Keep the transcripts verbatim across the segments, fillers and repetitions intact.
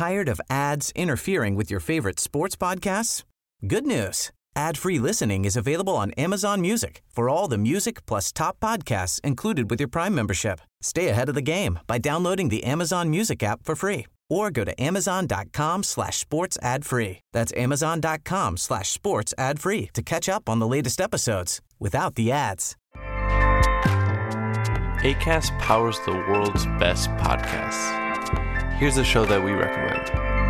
Tired of ads interfering with your favorite sports podcasts? Good news. Ad-free listening is available on Amazon Music for all the music plus top podcasts included with your Prime membership. Stay ahead of the game by downloading the Amazon Music app for free or go to amazon.com slash sports ad free. That's amazon.com slash sports ad free to catch up on the latest episodes without the ads. Acast powers the world's best podcasts. Here's a show that we recommend.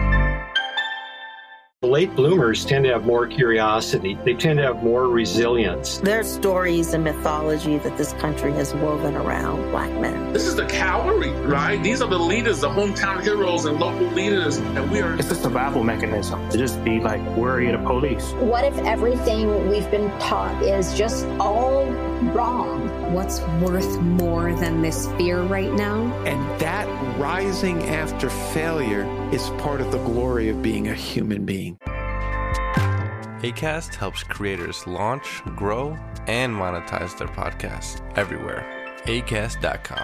Late bloomers tend to have more curiosity. They tend to have more resilience. There's stories and mythology that this country has woven around Black men. This is the cavalry, right? These are the leaders, the hometown heroes and local leaders, and we are... It's a survival mechanism to just be like worried of police. What if everything we've been taught is just all wrong? What's worth more than this fear right now? And that rising after failure is part of the glory of being a human being. Acast helps creators launch, grow, and monetize their podcasts everywhere. acast dot com.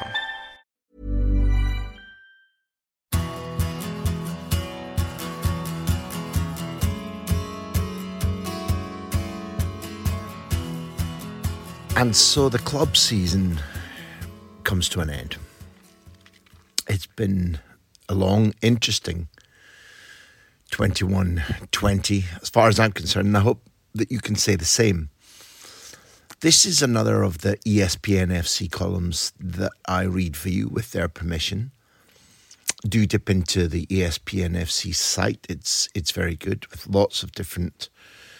And so the club season comes to an end. It's been a long, interesting twenty-one twenty, as far as I'm concerned, and I hope that you can say the same. This is another of the E S P N F C columns that I read for you with their permission. Do dip into the E S P N F C site. It's it's very good, with lots of different,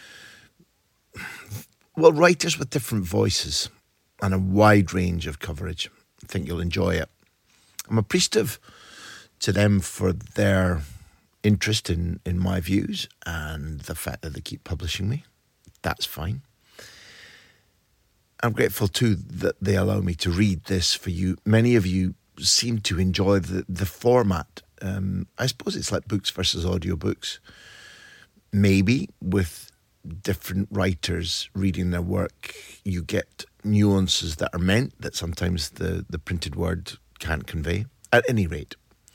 well, writers with different voices and a wide range of coverage. I think you'll enjoy it. I'm appreciative to them for their interest in, in my views and the fact that they keep publishing me. That's fine. I'm grateful too that they allow me to read this for you. Many of you seem to enjoy the, the format. Um, I suppose it's like books versus audiobooks. Maybe with different writers reading their work, you get nuances that are meant that sometimes the, the printed word can't convey. At any rate,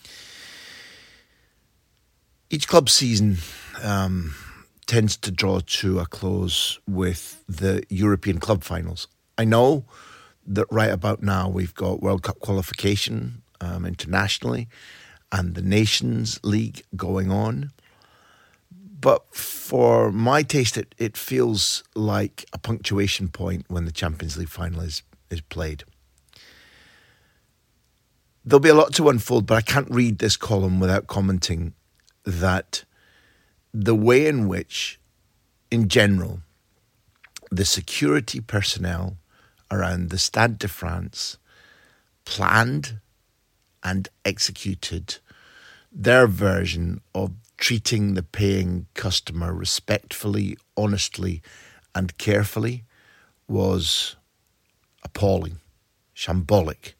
each club season um, tends to draw to a close with the European club finals. I know that right about now we've got World Cup qualification um, internationally and the Nations League going on. But for my taste, it, it feels like a punctuation point when the Champions League final is, is played. There'll be a lot to unfold, but I can't read this column without commenting that the way in which, in general, the security personnel around the Stade de France planned and executed their version of treating the paying customer respectfully, honestly, and carefully was appalling, shambolic.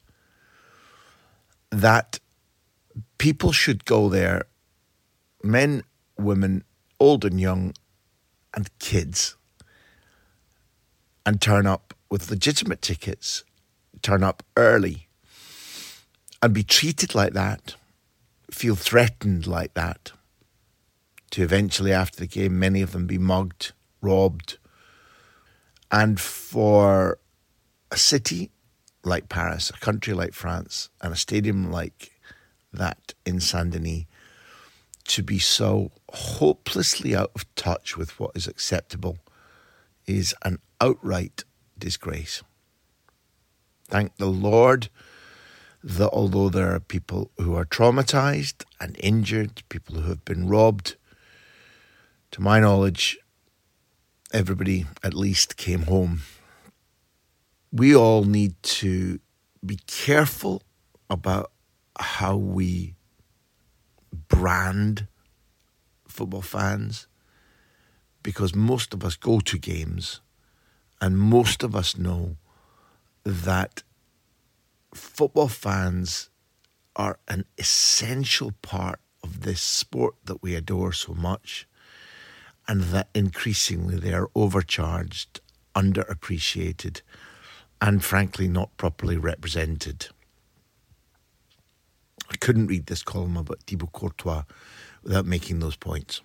That people should go there, men, women, old and young, and kids, and turn up with legitimate tickets, turn up early, and be treated like that, feel threatened like that, to eventually, after the game, many of them be mugged, robbed. And for a city like Paris, a country like France, and a stadium like that in Saint-Denis to be so hopelessly out of touch with what is acceptable is an outright disgrace. Thank the Lord that although there are people who are traumatized and injured, people who have been robbed, to my knowledge, everybody at least came home. We all need to be careful about how we brand football fans, because most of us go to games and most of us know that football fans are an essential part of this sport that we adore so much, and that increasingly they are overcharged, underappreciated, and frankly not properly represented. I couldn't read this column about Thibaut Courtois without making those points.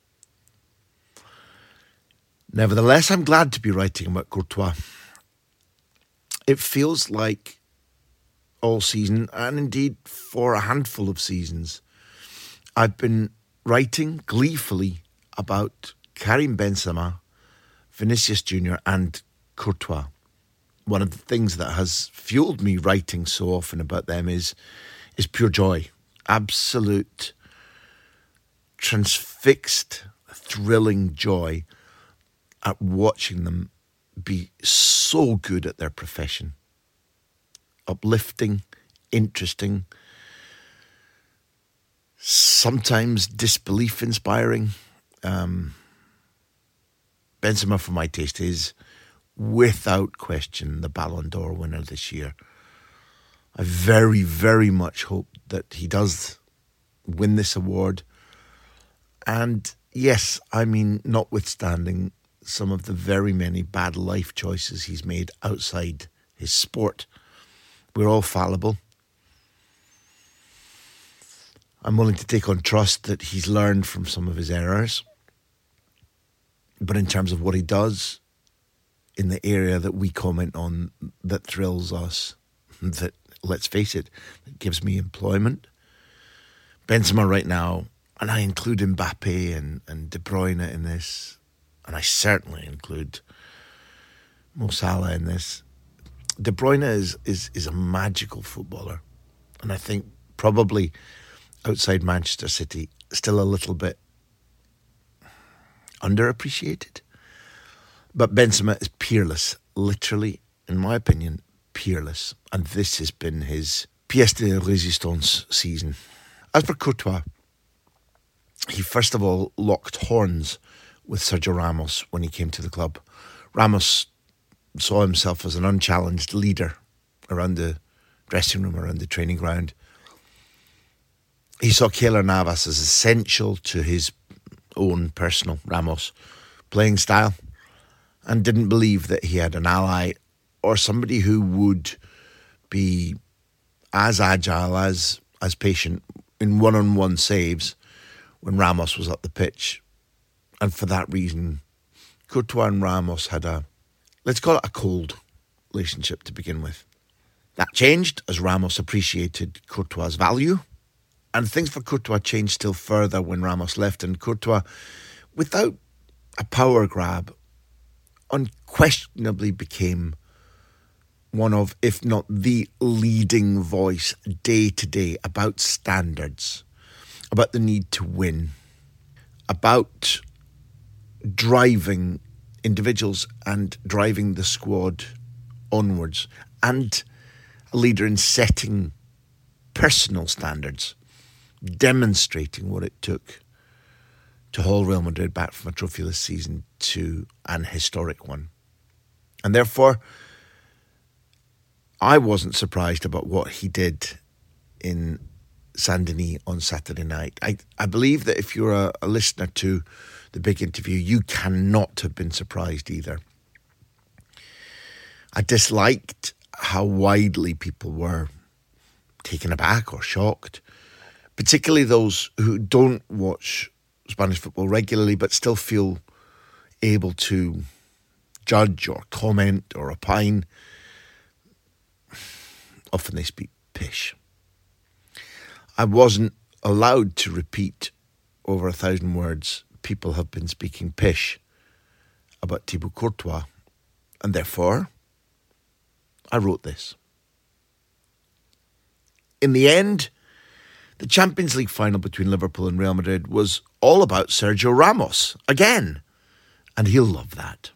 Nevertheless, I'm glad to be writing about Courtois. It feels like all season, and indeed for a handful of seasons, I've been writing gleefully about Karim Benzema, Vinicius Junior and Courtois. One of the things that has fueled me writing so often about them is, is pure joy. Absolute, transfixed, thrilling joy at watching them be so good at their profession. Uplifting, interesting, sometimes disbelief inspiring. Um, Benzema, for my taste, is without question the Ballon d'Or winner this year. I very, very much hope that he does win this award. And yes, I mean, notwithstanding some of the very many bad life choices he's made outside his sport, we're all fallible. I'm willing to take on trust that he's learned from some of his errors. But in terms of what he does in the area that we comment on that thrills us, that, let's face it, that gives me employment, Benzema right now, and I include Mbappe and, and De Bruyne in this, and I certainly include Mo Salah in this. De Bruyne is, is, is a magical footballer, and I think probably outside Manchester City, still a little bit underappreciated. But Benzema is peerless, literally, in my opinion, peerless. And this has been his pièce de résistance season. As for Courtois, he first of all locked horns with Sergio Ramos when he came to the club. Ramos saw himself as an unchallenged leader around the dressing room, around the training ground. He saw Keylor Navas as essential to his own personal Ramos playing style, and didn't believe that he had an ally or somebody who would be as agile, as as patient in one-on-one saves when Ramos was up the pitch. And for that reason, Courtois and Ramos had a, let's call it a cold relationship to begin with. That changed as Ramos appreciated Courtois' value, and things for Courtois changed still further when Ramos left, and Courtois, without a power grab, unquestionably became one of, if not the leading voice day to day about standards, about the need to win, about driving individuals and driving the squad onwards, and a leader in setting personal standards, demonstrating what it took to haul Real Madrid back from a trophyless season to an historic one. And therefore, I wasn't surprised about what he did in Saint-Denis on Saturday night. I, I believe that if you're a, a listener to the big interview, you cannot have been surprised either. I disliked how widely people were taken aback or shocked, particularly those who don't watch Spanish football regularly but still feel able to judge or comment or opine. Often they speak pish. I wasn't allowed to repeat over a thousand words. People have been speaking pish about Thibaut Courtois, and therefore I wrote this. In the end, the Champions League final between Liverpool and Real Madrid was all about Sergio Ramos again, and he'll love that.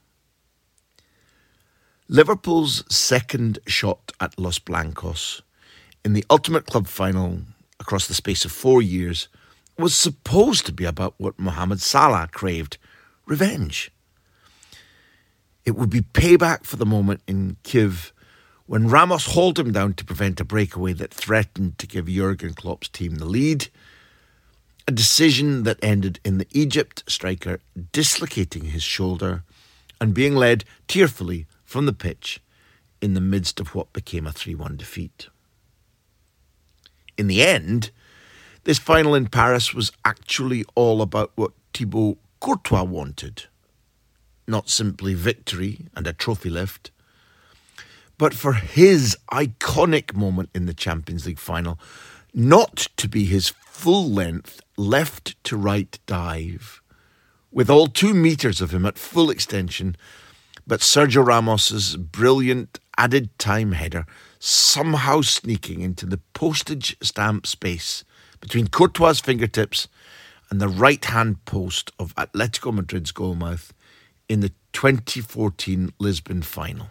Liverpool's second shot at Los Blancos in the ultimate club final across the space of four years was supposed to be about what Mohamed Salah craved, revenge. It would be payback for the moment in Kiev when Ramos hauled him down to prevent a breakaway that threatened to give Jurgen Klopp's team the lead, a decision that ended in the Egypt striker dislocating his shoulder and being led tearfully from the pitch in the midst of what became a three one defeat. In the end, this final in Paris was actually all about what Thibaut Courtois wanted. Not simply victory and a trophy lift, but for his iconic moment in the Champions League final, not to be his full-length left-to-right dive, with all two metres of him at full extension, but Sergio Ramos's brilliant added time header somehow sneaking into the postage stamp space between Courtois' fingertips and the right-hand post of Atletico Madrid's goalmouth in the twenty fourteen Lisbon final.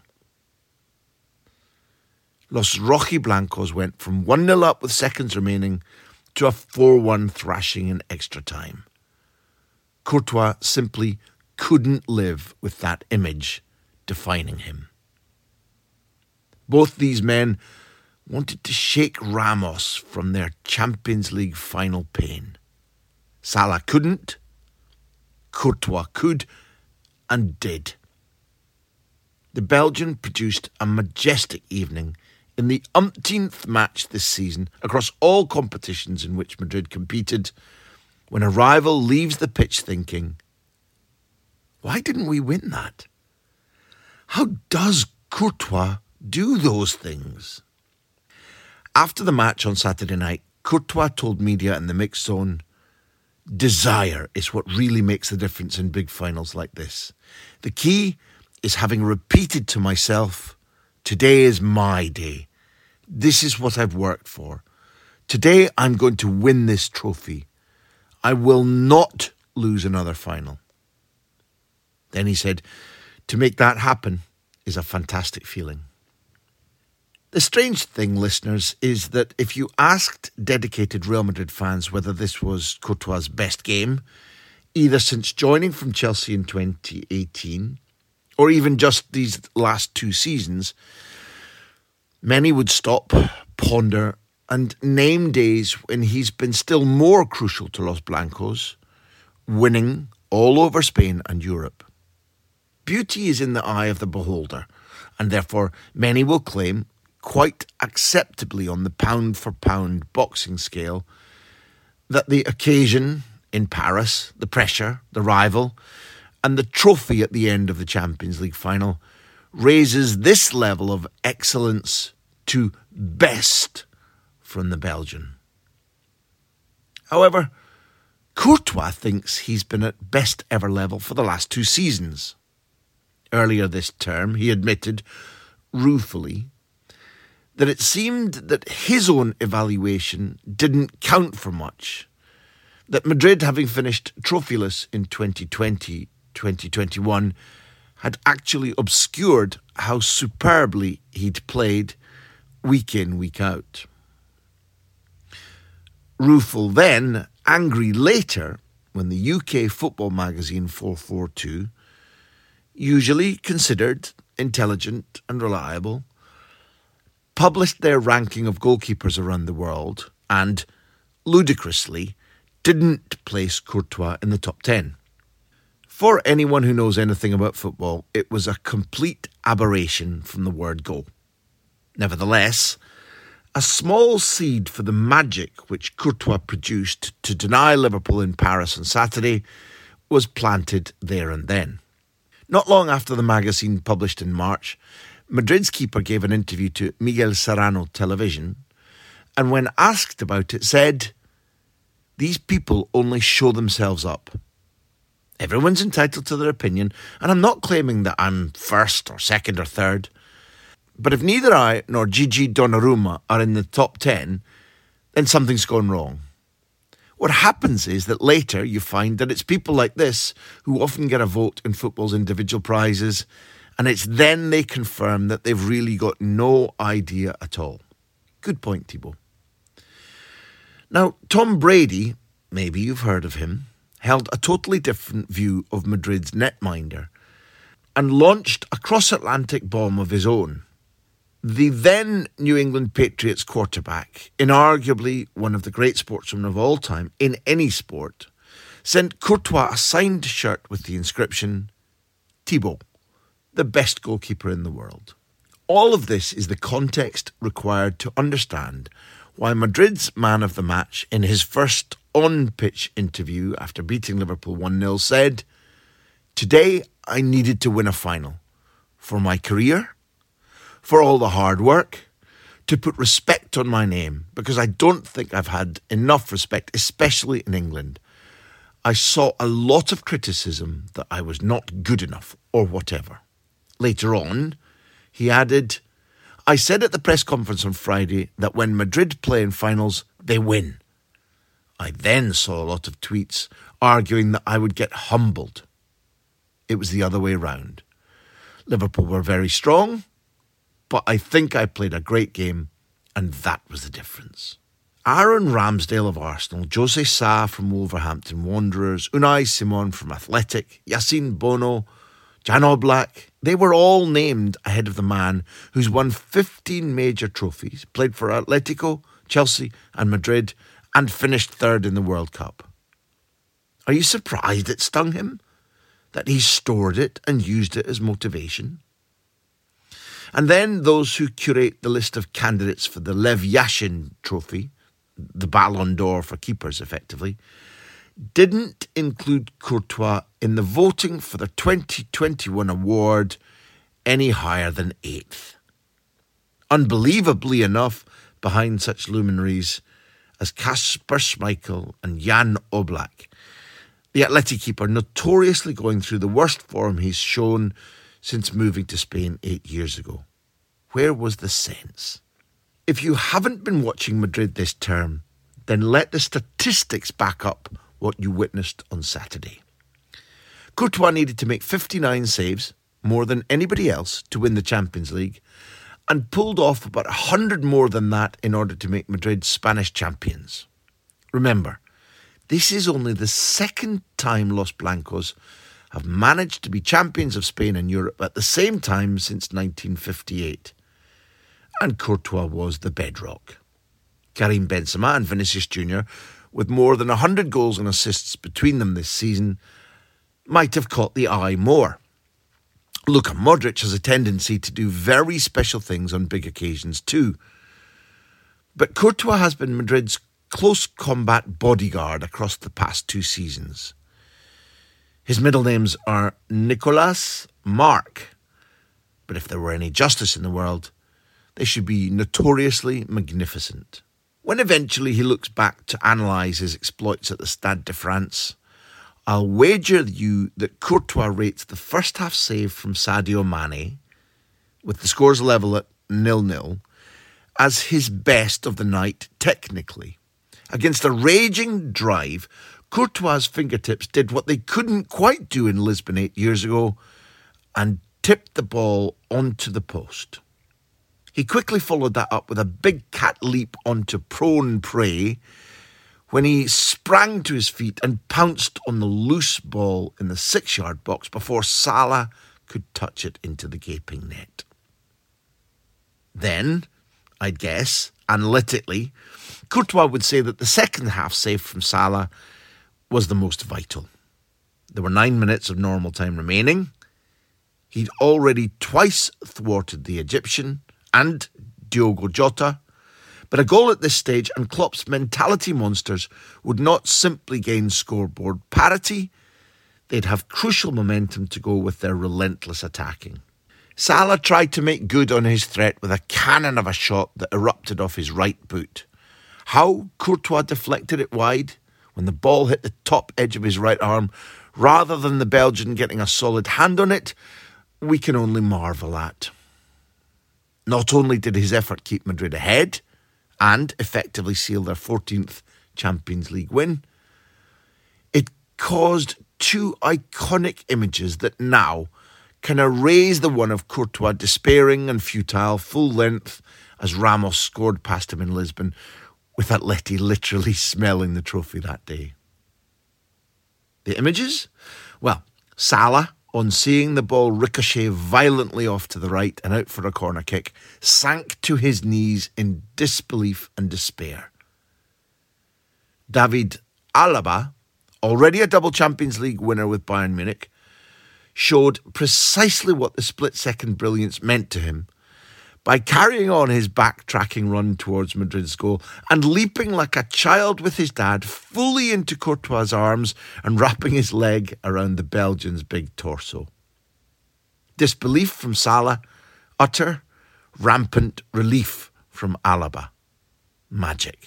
Los Rojiblancos went from one nil up with seconds remaining to a four one thrashing in extra time. Courtois simply couldn't live with that image defining him. Both these men wanted to shake Ramos from their Champions League final pain. Salah couldn't, Courtois could, and did. The Belgian produced a majestic evening in the umpteenth match this season across all competitions in which Madrid competed, when a rival leaves the pitch thinking, why didn't we win that? How does Courtois do those things? After the match on Saturday night, Courtois told media in the mixed zone, desire is what really makes the difference in big finals like this. The key is having repeated to myself, today is my day. This is what I've worked for. Today I'm going to win this trophy. I will not lose another final. Then he said, to make that happen is a fantastic feeling. The strange thing, listeners, is that if you asked dedicated Real Madrid fans whether this was Courtois' best game, either since joining from Chelsea in twenty eighteen, or even just these last two seasons, many would stop, ponder, and name days when he's been still more crucial to Los Blancos, winning all over Spain and Europe. Beauty is in the eye of the beholder, and therefore many will claim, quite acceptably on the pound-for-pound boxing scale, that the occasion in Paris, the pressure, the rival, and the trophy at the end of the Champions League final raises this level of excellence to best from the Belgian. However, Courtois thinks he's been at best ever level for the last two seasons. Earlier this term, he admitted, ruefully, that it seemed that his own evaluation didn't count for much, that Madrid, having finished trophyless in twenty twenty twenty twenty-one, had actually obscured how superbly he'd played week in, week out. Rueful then, angry later, when the U K football magazine four forty-two, usually considered intelligent and reliable, published their ranking of goalkeepers around the world and, ludicrously, didn't place Courtois in the top ten. For anyone who knows anything about football, it was a complete aberration from the word go. Nevertheless, a small seed for the magic which Courtois produced to deny Liverpool in Paris on Saturday was planted there and then. Not long after the magazine published in March, Madrid's keeper gave an interview to Miguel Serrano Television, and when asked about it said, "These people only show themselves up. Everyone's entitled to their opinion, and I'm not claiming that I'm first or second or third. But if neither I nor Gigi Donnarumma are in the top ten, then something's gone wrong. What happens is that later you find that it's people like this who often get a vote in football's individual prizes, and it's then they confirm that they've really got no idea at all." Good point, Thibaut. Now, Tom Brady, maybe you've heard of him, held a totally different view of Madrid's netminder and launched a cross-Atlantic bomb of his own. The then New England Patriots quarterback, inarguably one of the great sportsmen of all time in any sport, sent Courtois a signed shirt with the inscription, "Thibaut, the best goalkeeper in the world." All of this is the context required to understand why Madrid's man of the match, in his first on-pitch interview after beating Liverpool one nil, said, "Today I needed to win a final. For my career, for all the hard work, to put respect on my name, because I don't think I've had enough respect, especially in England. I saw a lot of criticism that I was not good enough or whatever." Later on, he added, "I said at the press conference on Friday that when Madrid play in finals, they win. I then saw a lot of tweets arguing that I would get humbled. It was the other way round. Liverpool were very strong, but I think I played a great game, and that was the difference." Aaron Ramsdale of Arsenal, Jose Sa from Wolverhampton Wanderers, Unai Simon from Athletic, Yassine Bono, Jan Oblak, they were all named ahead of the man who's won fifteen major trophies, played for Atletico, Chelsea and Madrid, and finished third in the World Cup. Are you surprised it stung him? That he stored it and used it as motivation? And then those who curate the list of candidates for the Lev Yashin Trophy, the Ballon d'Or for keepers effectively, didn't include Courtois in the voting for the twenty twenty-one award any higher than eighth. Unbelievably enough, behind such luminaries as Kasper Schmeichel and Jan Oblak, the Atleti keeper notoriously going through the worst form he's shown since moving to Spain eight years ago. Where was the sense? If you haven't been watching Madrid this term, then let the statistics back up what you witnessed on Saturday. Courtois needed to make fifty-nine saves, more than anybody else, to win the Champions League, and pulled off about one hundred more than that in order to make Madrid Spanish champions. Remember, this is only the second time Los Blancos have managed to be champions of Spain and Europe at the same time since nineteen fifty-eight. And Courtois was the bedrock. Karim Benzema and Vinicius Junior, with more than one hundred goals and assists between them this season, might have caught the eye more. Luka Modric has a tendency to do very special things on big occasions too. But Courtois has been Madrid's close combat bodyguard across the past two seasons. His middle names are Nicolas Marc, but if there were any justice in the world, they should be notoriously magnificent. When eventually he looks back to analyse his exploits at the Stade de France, I'll wager you that Courtois rates the first half save from Sadio Mane, with the scores level at nil-nil, as his best of the night technically. Against a raging drive, Courtois' fingertips did what they couldn't quite do in Lisbon eight years ago and tipped the ball onto the post. He quickly followed that up with a big cat leap onto prone prey when he sprang to his feet and pounced on the loose ball in the six-yard box before Salah could touch it into the gaping net. Then, I'd guess, analytically, Courtois would say that the second half save from Salah was the most vital. There were nine minutes of normal time remaining. He'd already twice thwarted the Egyptian and Diogo Jota, but a goal at this stage and Klopp's mentality monsters would not simply gain scoreboard parity, they'd have crucial momentum to go with their relentless attacking. Salah tried to make good on his threat with a cannon of a shot that erupted off his right boot. How Courtois deflected it wide when the ball hit the top edge of his right arm, rather than the Belgian getting a solid hand on it, we can only marvel at. Not only did his effort keep Madrid ahead and effectively seal their fourteenth Champions League win, it caused two iconic images that now can erase the one of Courtois despairing and futile full length as Ramos scored past him in Lisbon, with Atleti literally smelling the trophy that day. The images? Well, Salah, on seeing the ball ricochet violently off to the right and out for a corner kick, sank to his knees in disbelief and despair. David Alaba, already a double Champions League winner with Bayern Munich, showed precisely what the split-second brilliance meant to him by carrying on his backtracking run towards Madrid's goal and leaping like a child with his dad fully into Courtois' arms and wrapping his leg around the Belgian's big torso. Disbelief from Salah, utter, rampant relief from Alaba. Magic.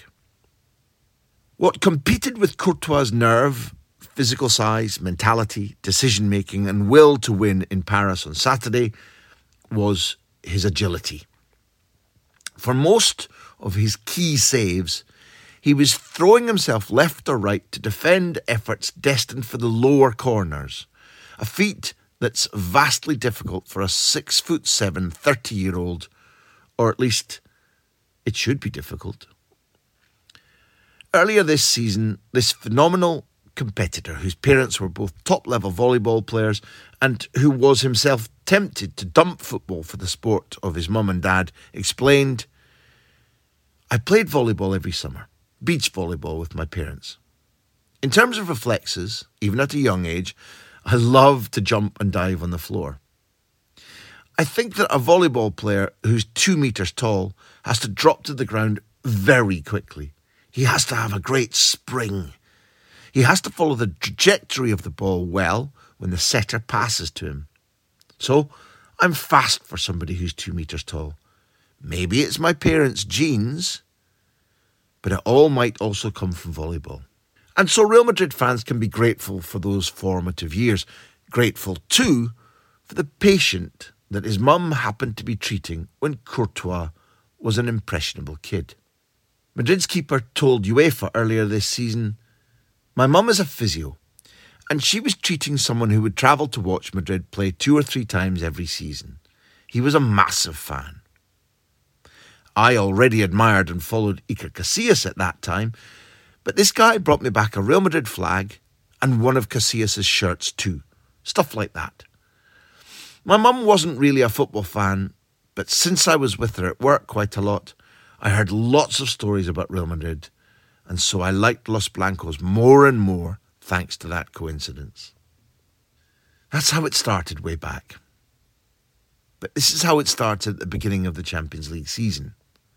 What competed with Courtois' nerve, physical size, mentality, decision-making and will to win in Paris on Saturday was his agility. For most of his key saves, he was throwing himself left or right to defend efforts destined for the lower corners, a feat that's vastly difficult for a six foot seven, thirty-year-old, or at least it should be difficult. Earlier this season, this phenomenal competitor, whose parents were both top-level volleyball players and who was himself tempted to dump football for the sport of his mum and dad, explained, "I played volleyball every summer, beach volleyball with my parents. In terms of reflexes, even at a young age, I love to jump and dive on the floor. I think that a volleyball player who's two metres tall has to drop to the ground very quickly. He has to have a great spring. He has to follow the trajectory of the ball well when the setter passes to him. So I'm fast for somebody who's two metres tall. Maybe it's my parents' genes, but it all might also come from volleyball." And so Real Madrid fans can be grateful for those formative years. Grateful too for the patient that his mum happened to be treating when Courtois was an impressionable kid. Madrid's keeper told UEFA earlier this season, "My mum is a physio, and she was treating someone who would travel to watch Madrid play two or three times every season. He was a massive fan. I already admired and followed Iker Casillas at that time, but this guy brought me back a Real Madrid flag and one of Casillas' shirts too. Stuff like that. My mum wasn't really a football fan, but since I was with her at work quite a lot, I heard lots of stories about Real Madrid, and so I liked Los Blancos more and more thanks to that coincidence." That's how it started way back. But this is how it started at the beginning of the Champions League season.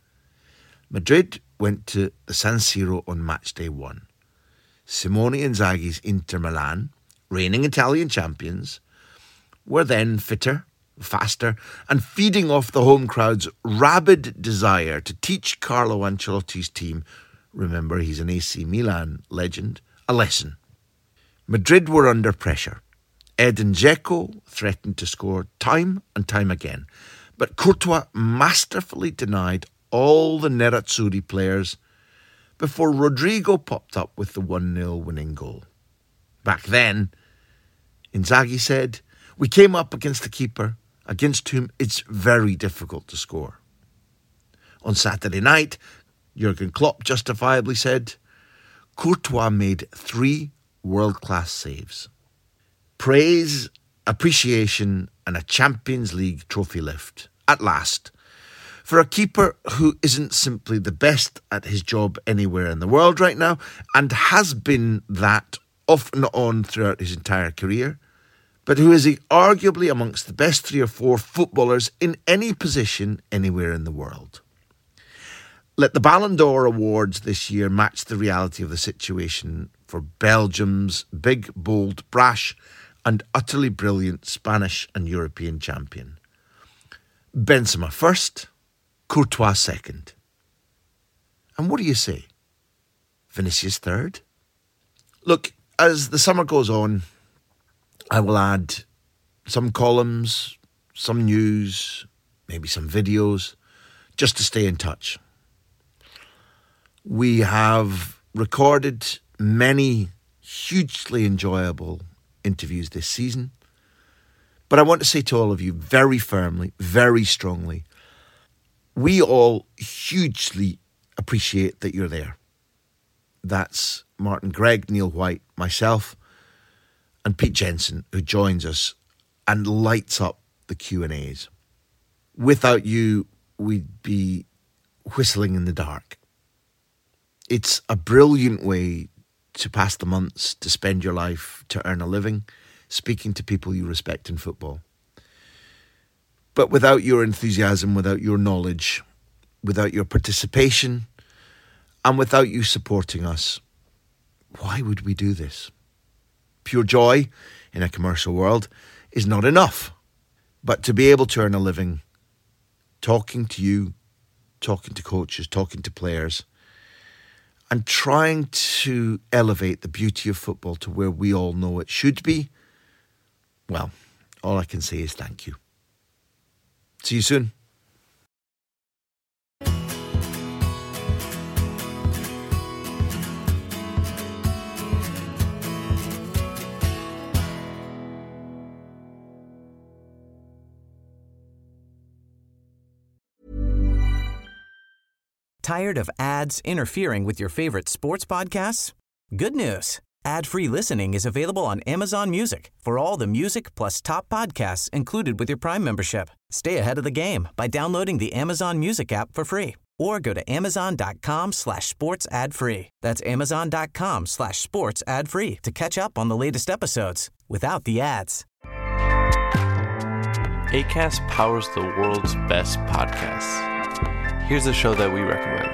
Madrid went to the San Siro on match day one. Simone Inzaghi's Inter Milan, reigning Italian champions, were then fitter, faster, and feeding off the home crowd's rabid desire to teach Carlo Ancelotti's team, remember he's an A C Milan legend, a lesson. Madrid were under pressure. Edin Dzeko threatened to score time and time again, but Courtois masterfully denied all the Nerazzurri players before Rodrigo popped up with the one nil winning goal. Back then, Inzaghi said, "We came up against a keeper against whom it's very difficult to score." On Saturday night, Jurgen Klopp justifiably said, "Courtois made three world-class saves. Praise, appreciation and a Champions League trophy lift, at last, for a keeper who isn't simply the best at his job anywhere in the world right now and has been that off and on throughout his entire career, but who is arguably amongst the best three or four footballers in any position anywhere in the world." Let the Ballon d'Or awards this year match the reality of the situation for Belgium's big, bold, brash and utterly brilliant Spanish and European champion. Benzema first, Courtois second. And what do you say? Vinicius third? Look, as the summer goes on, I will add some columns, some news, maybe some videos, just to stay in touch. We have recorded many hugely enjoyable interviews this season, but I want to say to all of you very firmly, very strongly, we all hugely appreciate that you're there. That's Martin Gregg, Neil White, myself, and Pete Jensen, who joins us and lights up the Q and A's. Without you, we'd be whistling in the dark. It's a brilliant way to pass the months, to spend your life, to earn a living, speaking to people you respect in football. But without your enthusiasm, without your knowledge, without your participation, and without you supporting us, why would we do this? Pure joy in a commercial world is not enough. But to be able to earn a living talking to you, talking to coaches, talking to players, and trying to elevate the beauty of football to where we all know it should be, well, all I can say is thank you. See you soon. Tired of ads interfering with your favorite sports podcasts? Good news. Ad-free listening is available on Amazon Music for all the music plus top podcasts included with your Prime membership. Stay ahead of the game by downloading the Amazon Music app for free or go to amazon.com slash sports ad free. That's amazon.com slash sports ad free to catch up on the latest episodes without the ads. Acast powers the world's best podcasts. Here's a show that we recommend.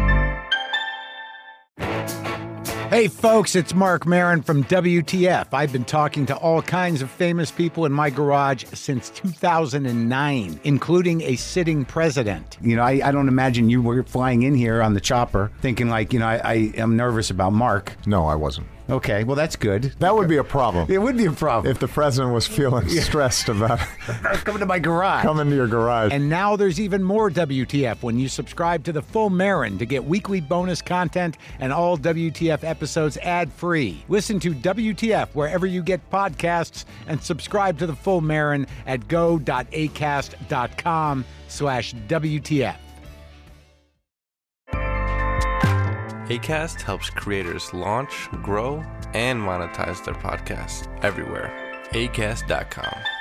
Hey folks, it's Mark Maron from W T F. I've been talking to all kinds of famous people in my garage since two thousand nine, including a sitting president. You know, I, I don't imagine you were flying in here on the chopper thinking like, you know, I, I am nervous about Mark. No, I wasn't. Okay, well, that's good. That would be a problem. It would be a problem. If the president was feeling stressed about coming to my garage. Coming to your garage. And now there's even more W T F when you subscribe to the Full Marin to get weekly bonus content and all W T F episodes ad-free. Listen to W T F wherever you get podcasts and subscribe to the Full Marin at go.acast.com slash WTF. Acast helps creators launch, grow, and monetize their podcasts everywhere. acast dot com.